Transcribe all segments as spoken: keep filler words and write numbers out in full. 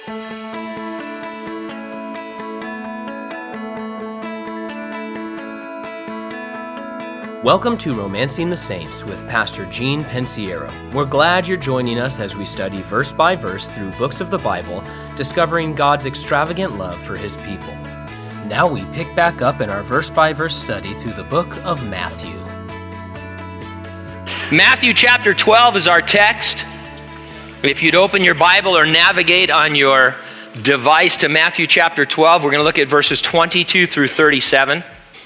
Welcome to Romancing the Saints with Pastor Gene Pensiero. We're glad you're joining us as we study verse by verse through books of the Bible, discovering God's extravagant love for His people. Now we pick back up in our verse by verse study through the book of Matthew. Matthew chapter twelve is our text. If you'd open your Bible or navigate on your device to Matthew chapter twelve, we're going to look at verses twenty-two through thirty-seven.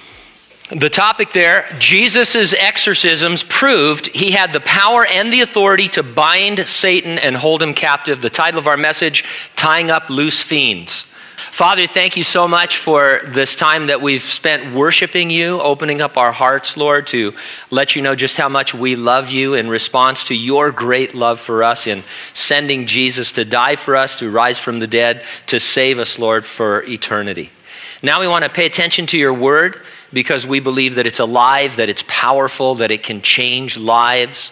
The topic there, Jesus' exorcisms proved he had the power and the authority to bind Satan and hold him captive. The title of our message, Tying Up Loose Fiends. Father, thank you so much for this time that we've spent worshiping you, opening up our hearts, Lord, to let you know just how much we love you in response to your great love for us in sending Jesus to die for us, to rise from the dead, to save us, Lord, for eternity. Now we want to pay attention to your word because we believe that it's alive, that it's powerful, that it can change lives.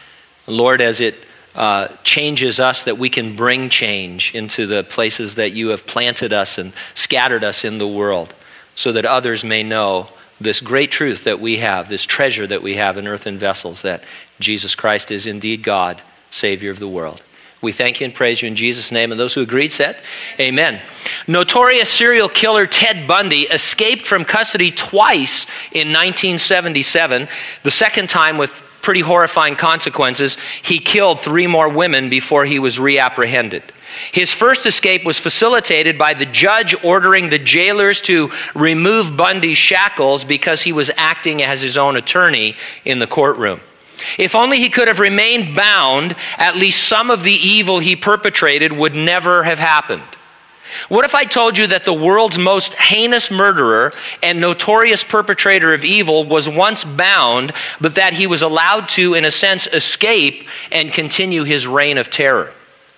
Lord, as it uh, changes us, that we can bring change into the places that you have planted us and scattered us in the world so that others may know this great truth that we have, this treasure that we have in earthen vessels, that Jesus Christ is indeed God, Savior of the world. We thank you and praise you in Jesus' name. And those who agreed said, amen. Notorious serial killer Ted Bundy escaped from custody twice in nineteen seventy-seven. The second time with pretty horrifying consequences. He killed three more women before he was reapprehended. His first escape was facilitated by the judge ordering the jailers to remove Bundy's shackles because he was acting as his own attorney in the courtroom. If only he could have remained bound, at least some of the evil he perpetrated would never have happened. What if I told you that the world's most heinous murderer and notorious perpetrator of evil was once bound, but that he was allowed to, in a sense, escape and continue his reign of terror?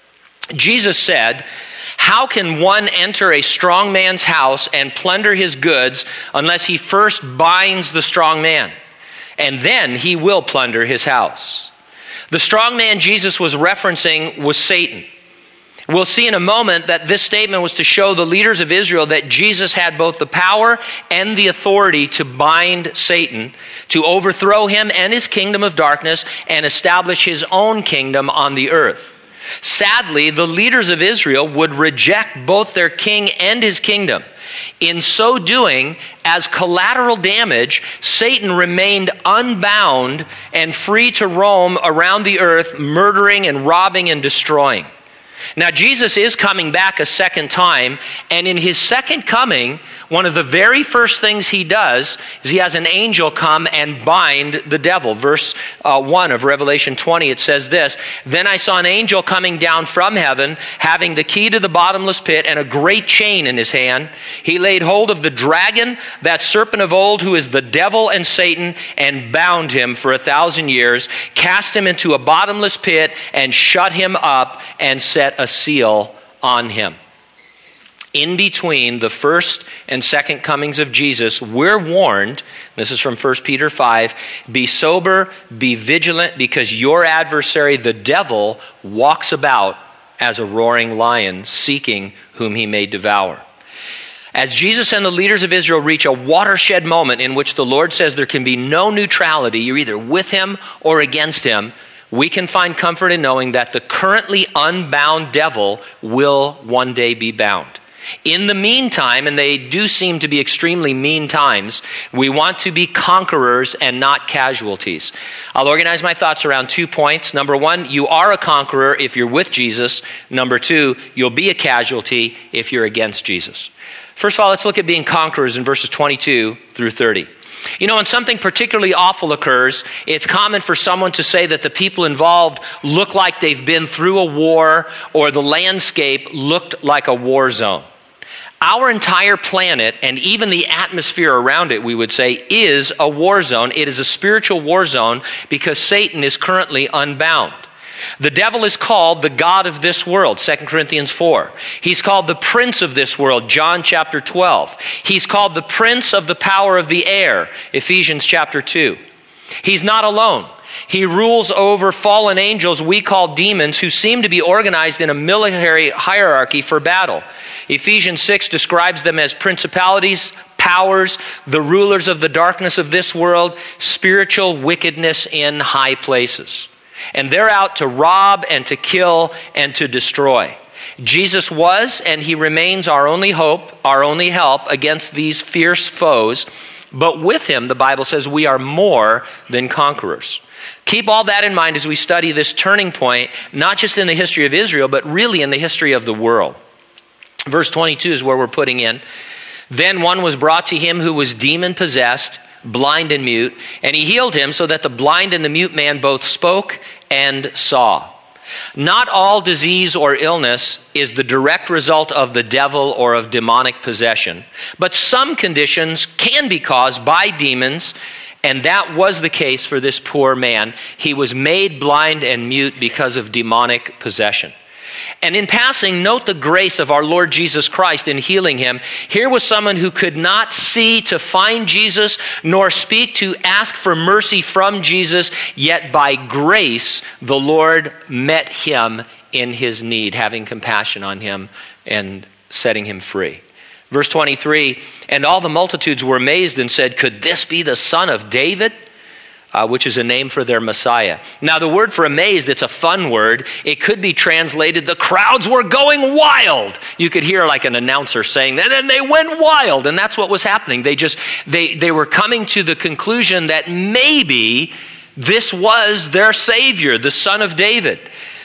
Jesus said, "How can one enter a strong man's house and plunder his goods unless he first binds the strong man? And then he will plunder his house." The strong man Jesus was referencing was Satan. We'll see in a moment that this statement was to show the leaders of Israel that Jesus had both the power and the authority to bind Satan, to overthrow him and his kingdom of darkness, and establish his own kingdom on the earth. Sadly, the leaders of Israel would reject both their king and his kingdom. In so doing, as collateral damage, Satan remained unbound and free to roam around the earth, murdering and robbing and destroying. Now, Jesus is coming back a second time, and in his second coming, one of the very first things he does is he has an angel come and bind the devil. Verse uh, one of Revelation twenty, it says this, "Then I saw an angel coming down from heaven, having the key to the bottomless pit and a great chain in his hand. He laid hold of the dragon, that serpent of old, who is the devil and Satan, and bound him for a thousand years, cast him into a bottomless pit, and shut him up, and set a seal on him." In between the first and second comings of Jesus, we're warned, this is from First Peter five, "Be sober, be vigilant, because your adversary, the devil, walks about as a roaring lion, seeking whom he may devour." As Jesus and the leaders of Israel reach a watershed moment in which the Lord says there can be no neutrality, you're either with him or against him, we can find comfort in knowing that the currently unbound devil will one day be bound. In the meantime, and they do seem to be extremely mean times, we want to be conquerors and not casualties. I'll organize my thoughts around two points. Number one, you are a conqueror if you're with Jesus. Number two, you'll be a casualty if you're against Jesus. First of all, let's look at being conquerors in verses twenty-two through thirty. You know, when something particularly awful occurs, it's common for someone to say that the people involved look like they've been through a war, or the landscape looked like a war zone. Our entire planet, and even the atmosphere around it, we would say, is a war zone. It is a spiritual war zone because Satan is currently unbound. The devil is called the god of this world, Second Corinthians four. He's called the prince of this world, John chapter twelve. He's called the prince of the power of the air, Ephesians chapter two. He's not alone. He rules over fallen angels we call demons, who seem to be organized in a military hierarchy for battle. Ephesians six describes them as principalities, powers, the rulers of the darkness of this world, spiritual wickedness in high places. And they're out to rob and to kill and to destroy. Jesus was and he remains our only hope, our only help against these fierce foes. But with him, the Bible says, we are more than conquerors. Keep all that in mind as we study this turning point, not just in the history of Israel, but really in the history of the world. Verse twenty-two is where we're putting in. Then one was brought to him who was demon-possessed, blind and mute, and he healed him so that the blind and the mute man both spoke and saw. Not all disease or illness is the direct result of the devil or of demonic possession, but some conditions can be caused by demons, and that was the case for this poor man. He was made blind and mute because of demonic possession. And in passing, note the grace of our Lord Jesus Christ in healing him. Here was someone who could not see to find Jesus, nor speak to ask for mercy from Jesus, yet by grace the Lord met him in his need, having compassion on him and setting him free. Verse twenty-three, and all the multitudes were amazed and said, could this be the son of David? Uh, which is a name for their Messiah. Now the word for amazed, it's a fun word. It could be translated, the crowds were going wild. You could hear like an announcer saying that, and then they went wild. And that's what was happening. They just, they, they were coming to the conclusion that maybe this was their Savior, the Son of David,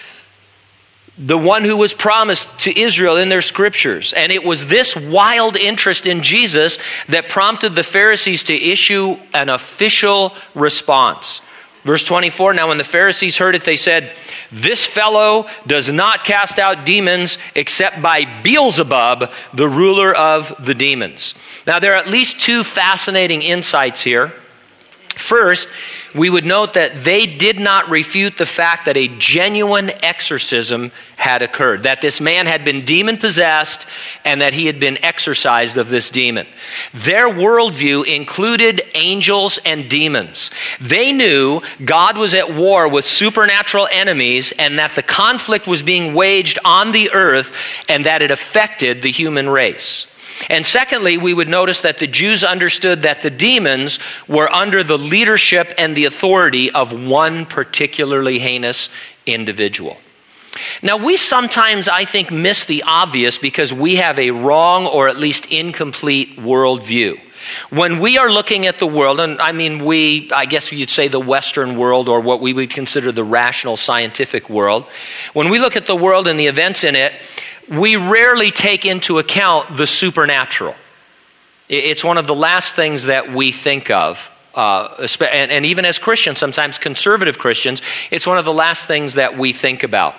the one who was promised to Israel in their scriptures. And it was this wild interest in Jesus that prompted the Pharisees to issue an official response. Verse twenty-four, now when the Pharisees heard it, they said, this fellow does not cast out demons except by Beelzebub, the ruler of the demons. Now there are at least two fascinating insights here. First, we would note that they did not refute the fact that a genuine exorcism had occurred, that this man had been demon-possessed and that he had been exorcised of this demon. Their worldview included angels and demons. They knew God was at war with supernatural enemies and that the conflict was being waged on the earth and that it affected the human race. And secondly, we would notice that the Jews understood that the demons were under the leadership and the authority of one particularly heinous individual. Now, we sometimes, I think, miss the obvious because we have a wrong or at least incomplete worldview. When we are looking at the world, and I mean we, I guess you'd say the Western world or what we would consider the rational scientific world, when we look at the world and the events in it, we rarely take into account the supernatural. It's one of the last things that we think of. Uh, and, and even as Christians, sometimes conservative Christians, it's one of the last things that we think about.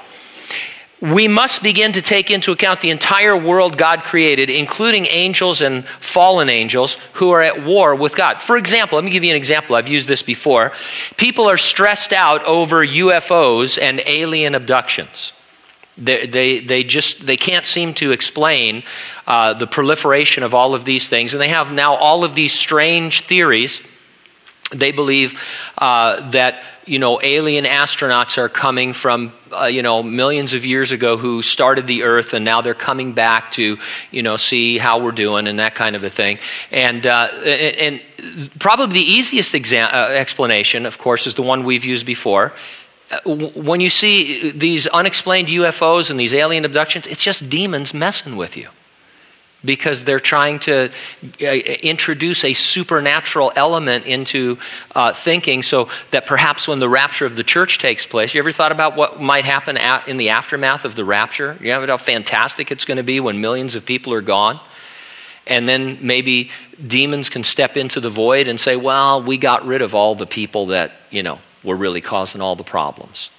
We must begin to take into account the entire world God created, including angels and fallen angels who are at war with God. For example, let me give you an example. I've used this before. People are stressed out over U F Os and alien abductions. They, they, they just, they can't seem to explain uh, the proliferation of all of these things. And they have now all of these strange theories. They believe uh, that, you know, alien astronauts are coming from, uh, you know, millions of years ago who started the earth and now they're coming back to, you know, see how we're doing and that kind of a thing. And, uh, and, and probably the easiest exa- uh, explanation, of course, is the one we've used before. When you see these unexplained U F Os and these alien abductions, it's just demons messing with you because they're trying to introduce a supernatural element into uh, thinking so that perhaps when the rapture of the church takes place, you ever thought about what might happen at, in the aftermath of the rapture? You know how fantastic it's going to be when millions of people are gone? And then maybe demons can step into the void and say, well, we got rid of all the people that, you know, were really causing all the problems.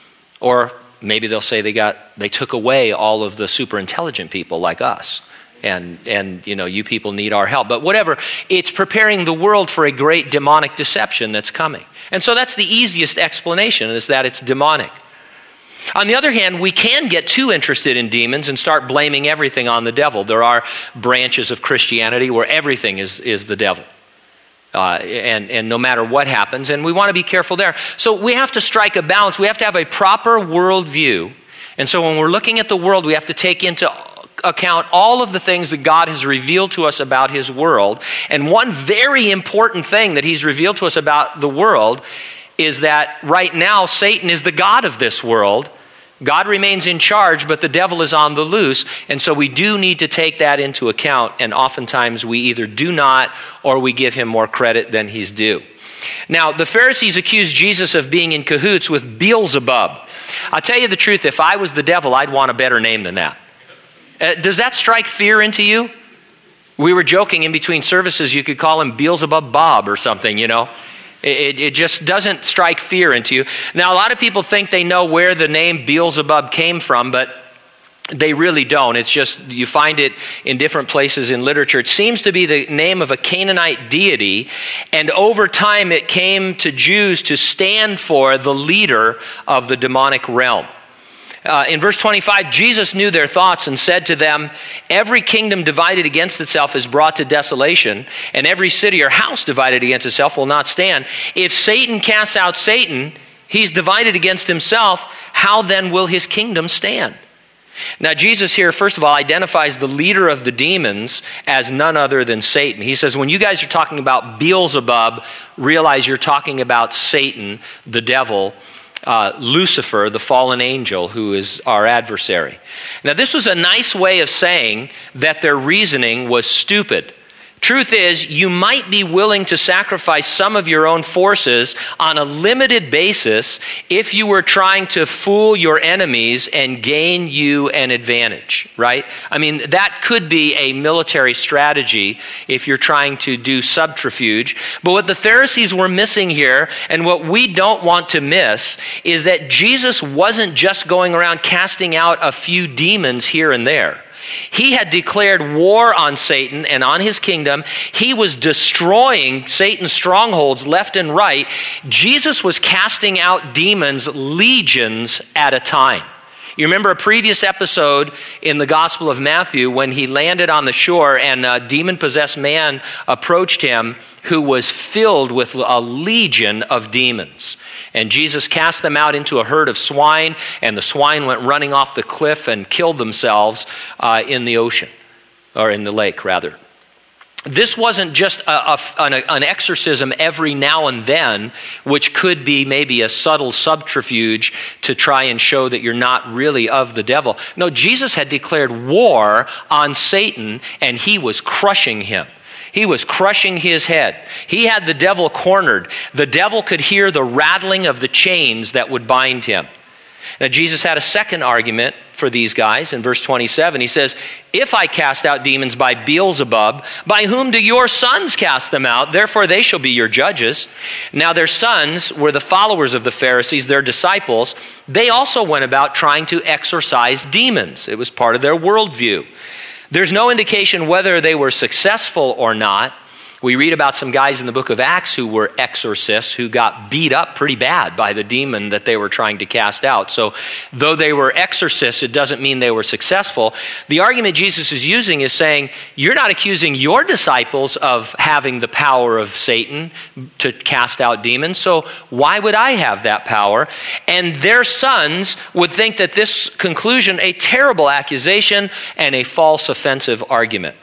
Or maybe they'll say they got they took away all of the super intelligent people like us. And and you know, you people need our help. But whatever, it's preparing the world for a great demonic deception that's coming. And so that's the easiest explanation, is that it's demonic. On the other hand, we can get too interested in demons and start blaming everything on the devil. There are branches of Christianity where everything is, is the devil. Uh, and, and no matter what happens, and we want to be careful there. So we have to strike a balance. We have to have a proper worldview. And so when we're looking at the world, we have to take into account all of the things that God has revealed to us about his world. And one very important thing that he's revealed to us about the world is that right now Satan is the god of this world. God remains in charge, but the devil is on the loose. And so we do need to take that into account. And oftentimes we either do not or we give him more credit than he's due. Now, the Pharisees accused Jesus of being in cahoots with Beelzebub. I'll tell you the truth, if I was the devil, I'd want a better name than that. Uh, does that strike fear into you? We were joking in between services, you could call him Beelzebub Bob or something, you know. It, it just doesn't strike fear into you. Now, a lot of people think they know where the name Beelzebub came from, but they really don't. It's just, you find it in different places in literature. It seems to be the name of a Canaanite deity, and over time it came to Jews to stand for the leader of the demonic realm. Uh, in verse twenty-five, Jesus knew their thoughts and said to them, every kingdom divided against itself is brought to desolation, and every city or house divided against itself will not stand. If Satan casts out Satan, he's divided against himself. How then will his kingdom stand? Now, Jesus here, first of all, identifies the leader of the demons as none other than Satan. He says, when you guys are talking about Beelzebub, realize you're talking about Satan, the devil, Uh, Lucifer, the fallen angel, who is our adversary. Now, this was a nice way of saying that their reasoning was stupid. Truth is, you might be willing to sacrifice some of your own forces on a limited basis if you were trying to fool your enemies and gain you an advantage, right? I mean, that could be a military strategy if you're trying to do subterfuge. But what the Pharisees were missing here, and what we don't want to miss, is that Jesus wasn't just going around casting out a few demons here and there. He had declared war on Satan and on his kingdom. He was destroying Satan's strongholds left and right. Jesus was casting out demons, legions at a time. You remember a previous episode in the Gospel of Matthew when he landed on the shore and a demon-possessed man approached him who was filled with a legion of demons. And Jesus cast them out into a herd of swine, and the swine went running off the cliff and killed themselves uh, in the ocean, or in the lake, rather. This wasn't just a, a, an, an exorcism every now and then, which could be maybe a subtle subterfuge to try and show that you're not really of the devil. No, Jesus had declared war on Satan, and he was crushing him. He was crushing his head. He had the devil cornered. The devil could hear the rattling of the chains that would bind him. Now, Jesus had a second argument for these guys in verse twenty-seven. He says, if I cast out demons by Beelzebub, by whom do your sons cast them out? Therefore they shall be your judges. Now their sons were the followers of the Pharisees, their disciples. They also went about trying to exorcise demons. It was part of their worldview. There's no indication whether they were successful or not. We read about some guys in the book of Acts who were exorcists who got beat up pretty bad by the demon that they were trying to cast out. So though they were exorcists, it doesn't mean they were successful. The argument Jesus is using is saying, you're not accusing your disciples of having the power of Satan to cast out demons, so why would I have that power? And their sons would think that this conclusion, a terrible accusation and a false offensive argument.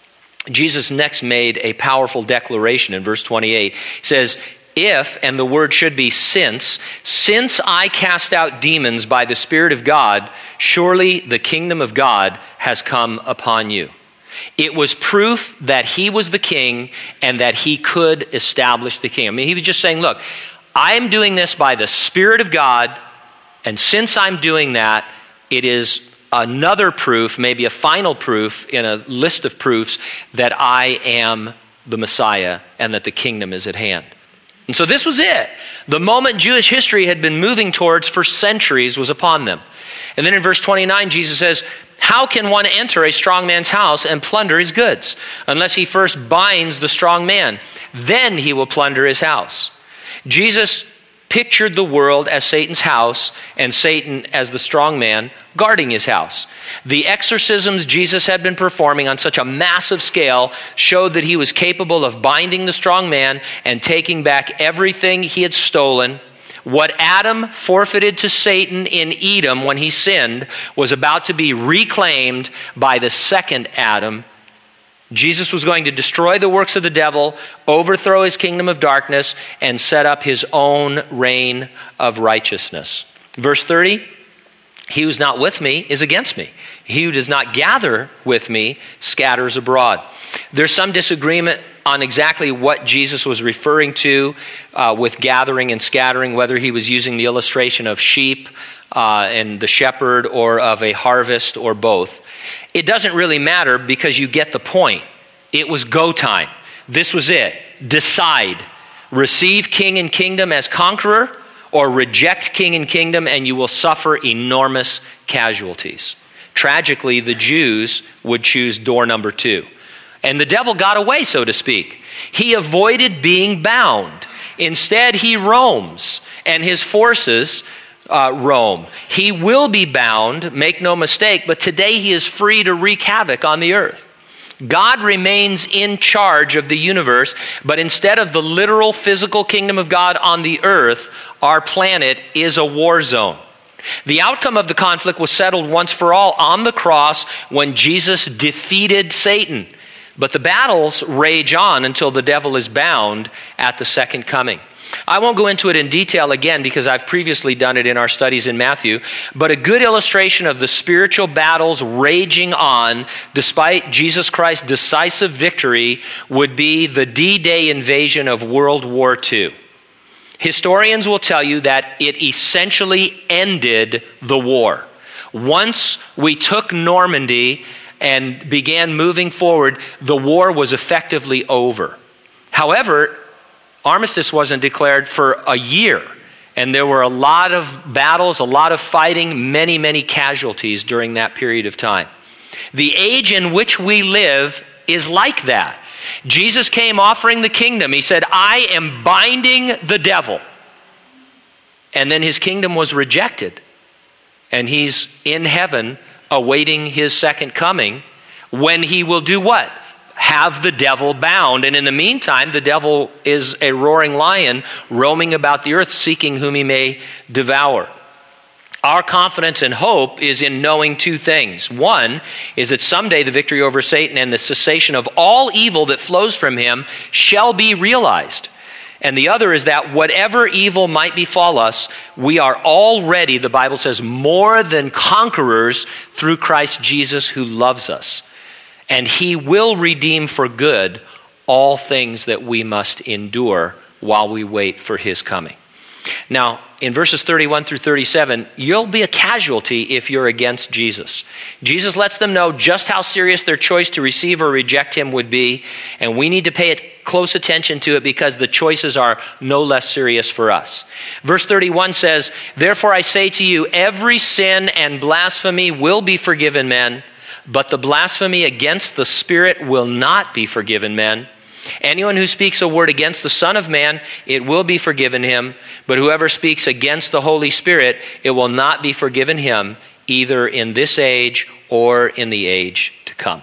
Jesus next made a powerful declaration in verse twenty-eight. He says, if, and the word should be since, since I cast out demons by the Spirit of God, surely the kingdom of God has come upon you. It was proof that he was the king and that he could establish the kingdom. I mean, he was just saying, look, I'm doing this by the Spirit of God, and since I'm doing that, it is another proof, maybe a final proof in a list of proofs that I am the Messiah and that the kingdom is at hand. And so this was it. The moment Jewish history had been moving towards for centuries was upon them. And then in verse twenty-nine, Jesus says, how can one enter a strong man's house and plunder his goods unless he first binds the strong man? Then he will plunder his house. Jesus pictured the world as Satan's house and Satan as the strong man guarding his house. The exorcisms Jesus had been performing on such a massive scale showed that he was capable of binding the strong man and taking back everything he had stolen. What Adam forfeited to Satan in Edom when he sinned was about to be reclaimed by the second Adam. Jesus was going to destroy the works of the devil, overthrow his kingdom of darkness, and set up his own reign of righteousness. Verse thirty, he who's not with me is against me. He who does not gather with me scatters abroad. There's some disagreement on exactly what Jesus was referring to uh, with gathering and scattering, whether he was using the illustration of sheep uh, and the shepherd or of a harvest or both. It doesn't really matter because you get the point. It was go time. This was it. Decide. Receive king and kingdom as conqueror, or reject king and kingdom and you will suffer enormous casualties. Tragically, the Jews would choose door number two. And the devil got away, so to speak. He avoided being bound. Instead, he roams, and his forces uh, roam. He will be bound, make no mistake, but today he is free to wreak havoc on the earth. God remains in charge of the universe, but instead of the literal physical kingdom of God on the earth, our planet is a war zone. The outcome of the conflict was settled once for all on the cross when Jesus defeated Satan. But the battles rage on until the devil is bound at the second coming. I won't go into it in detail again because I've previously done it in our studies in Matthew, but a good illustration of the spiritual battles raging on despite Jesus Christ's decisive victory would be the D-Day invasion of World War Two. Historians will tell you that it essentially ended the war. Once we took Normandy and began moving forward, the war was effectively over. However, armistice wasn't declared for a year, and there were a lot of battles, a lot of fighting, many, many casualties during that period of time. The age in which we live is like that. Jesus came offering the kingdom. He said, I am binding the devil. And then his kingdom was rejected. And he's in heaven awaiting his second coming when he will do what? Have the devil bound. And in the meantime, the devil is a roaring lion roaming about the earth seeking whom he may devour. Our confidence and hope is in knowing two things. One is that someday the victory over Satan and the cessation of all evil that flows from him shall be realized. And the other is that whatever evil might befall us, we are already, the Bible says, more than conquerors through Christ Jesus who loves us. And he will redeem for good all things that we must endure while we wait for his coming. Now, in verses thirty-one through thirty-seven, you'll be a casualty if you're against Jesus. Jesus lets them know just how serious their choice to receive or reject him would be, and we need to pay close attention to it because the choices are no less serious for us. Verse thirty-one says, therefore I say to you, every sin and blasphemy will be forgiven men, but the blasphemy against the Spirit will not be forgiven men. Anyone who speaks a word against the Son of Man, it will be forgiven him. But whoever speaks against the Holy Spirit, it will not be forgiven him, either in this age or in the age to come.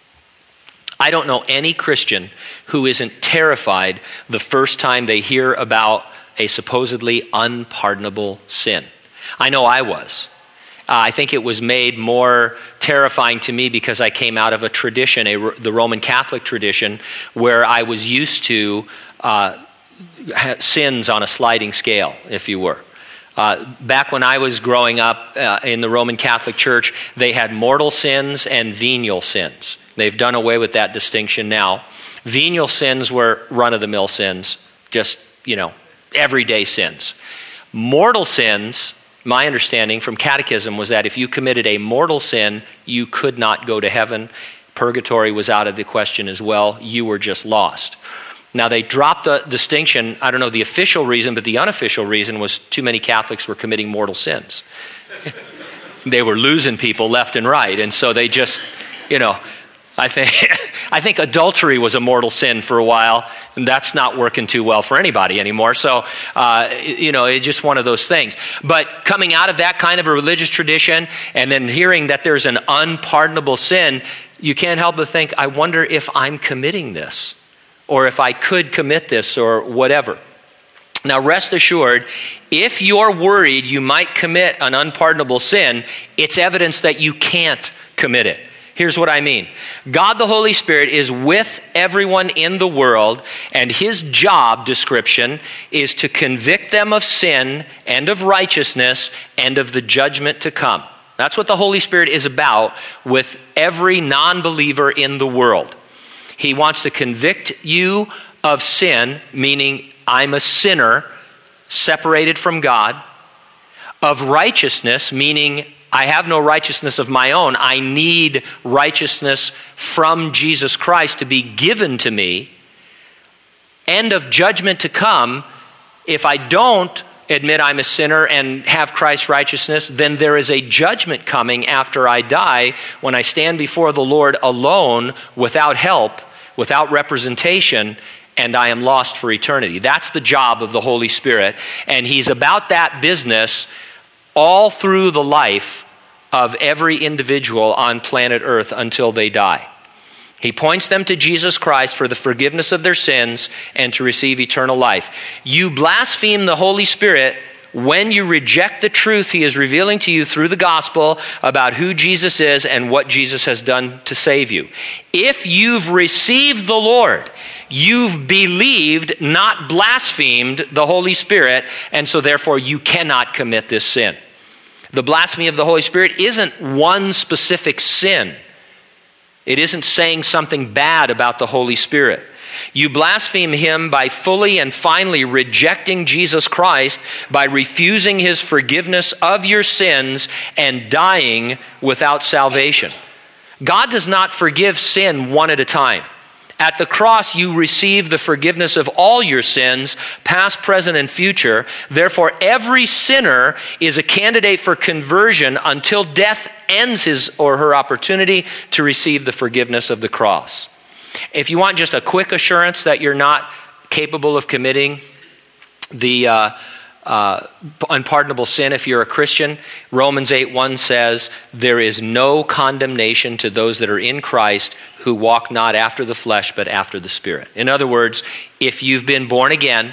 I don't know any Christian who isn't terrified the first time they hear about a supposedly unpardonable sin. I know I was. Uh, I think it was made more terrifying to me because I came out of a tradition, a, the Roman Catholic tradition, where I was used to uh, sins on a sliding scale, if you were. Uh, back when I was growing up uh, in the Roman Catholic Church, they had mortal sins and venial sins. They've done away with that distinction now. Venial sins were run-of-the-mill sins, just, you know, everyday sins. Mortal sins, my understanding from catechism was that if you committed a mortal sin, you could not go to heaven. Purgatory was out of the question as well. You were just lost. Now they dropped the distinction. I don't know the official reason, but the unofficial reason was too many Catholics were committing mortal sins. They were losing people left and right. And so they just, you know, I think I think adultery was a mortal sin for a while, and that's not working too well for anybody anymore. So, uh, you know, it's just one of those things. But coming out of that kind of a religious tradition and then hearing that there's an unpardonable sin, you can't help but think, I wonder if I'm committing this, or if I could commit this, or whatever. Now, rest assured, if you're worried you might commit an unpardonable sin, it's evidence that you can't commit it. Here's what I mean. God the Holy Spirit is with everyone in the world, and his job description is to convict them of sin and of righteousness and of the judgment to come. That's what the Holy Spirit is about with every non-believer in the world. He wants to convict you of sin, meaning I'm a sinner separated from God, of righteousness, meaning I have no righteousness of my own. I need righteousness from Jesus Christ to be given to me. And of judgment to come, if I don't admit I'm a sinner and have Christ's righteousness, then there is a judgment coming after I die when I stand before the Lord alone, without help, without representation, and I am lost for eternity. That's the job of the Holy Spirit, and he's about that business all through the life of every individual on planet Earth until they die. He points them to Jesus Christ for the forgiveness of their sins and to receive eternal life. You blaspheme the Holy Spirit when you reject the truth he is revealing to you through the gospel about who Jesus is and what Jesus has done to save you. If you've received the Lord, you've believed, not blasphemed the Holy Spirit, and so therefore you cannot commit this sin. The blasphemy of the Holy Spirit isn't one specific sin. It isn't saying something bad about the Holy Spirit. You blaspheme him by fully and finally rejecting Jesus Christ, by refusing his forgiveness of your sins and dying without salvation. God does not forgive sin one at a time. At the cross, you receive the forgiveness of all your sins, past, present, and future. Therefore, every sinner is a candidate for conversion until death ends his or her opportunity to receive the forgiveness of the cross. If you want just a quick assurance that you're not capable of committing the uh, uh, unpardonable sin if you're a Christian, Romans eight one says, there is no condemnation to those that are in Christ who walk not after the flesh but after the Spirit. In other words, if you've been born again,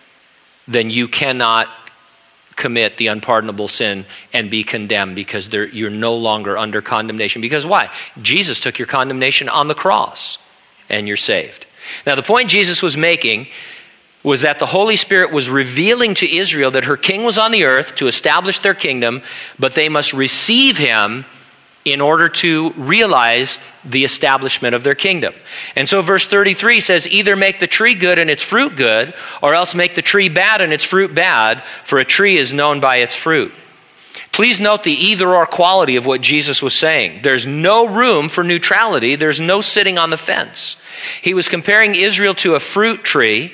then you cannot commit the unpardonable sin and be condemned, because you're no longer under condemnation. Because why? Jesus took your condemnation on the cross and you're saved. Now, the point Jesus was making was that the Holy Spirit was revealing to Israel that her king was on the earth to establish their kingdom, but they must receive him in order to realize the establishment of their kingdom. And so verse thirty-three says, either make the tree good and its fruit good, or else make the tree bad and its fruit bad, for a tree is known by its fruit. Please note the either-or quality of what Jesus was saying. There's no room for neutrality. There's no sitting on the fence. He was comparing Israel to a fruit tree.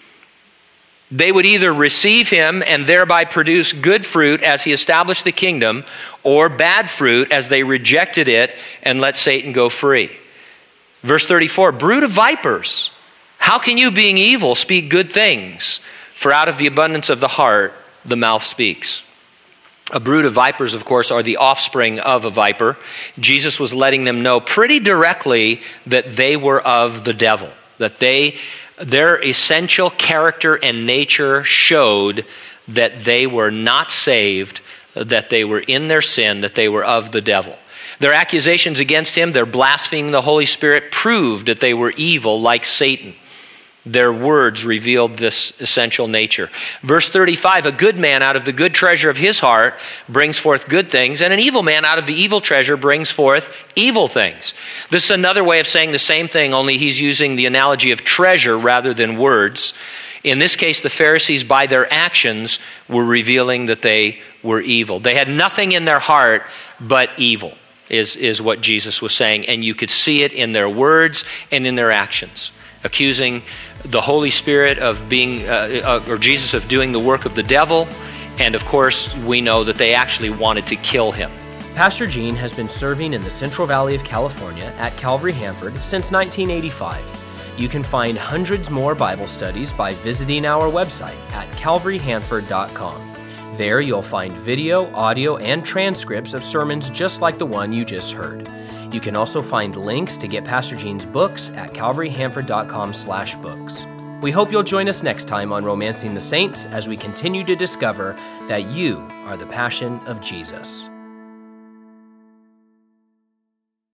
They would either receive him and thereby produce good fruit as he established the kingdom, or bad fruit as they rejected it and let Satan go free. Verse thirty-four, brood of vipers, how can you, being evil, speak good things? For out of the abundance of the heart, the mouth speaks. A brood of vipers, of course, are the offspring of a viper. Jesus was letting them know pretty directly that they were of the devil, that they their essential character and nature showed that they were not saved, that they were in their sin, that they were of the devil. Their accusations against him, their blaspheming the Holy Spirit, proved that they were evil like Satan. Their words revealed this essential nature. Verse thirty-five, a good man out of the good treasure of his heart brings forth good things, and an evil man out of the evil treasure brings forth evil things. This is another way of saying the same thing, only he's using the analogy of treasure rather than words. In this case, the Pharisees, by their actions, were revealing that they were evil. They had nothing in their heart but evil, is, is what Jesus was saying, and you could see it in their words and in their actions. Accusing the Holy Spirit of being, uh, or Jesus of doing the work of the devil. And of course, we know that they actually wanted to kill him. Pastor Gene has been serving in the Central Valley of California at Calvary Hanford since nineteen eighty-five. You can find hundreds more Bible studies by visiting our website at calvary hanford dot com. There you'll find video, audio, and transcripts of sermons just like the one you just heard. You can also find links to get Pastor Gene's books at calvary hanford dot com slash books. We hope you'll join us next time on Romancing the Saints as we continue to discover that you are the passion of Jesus.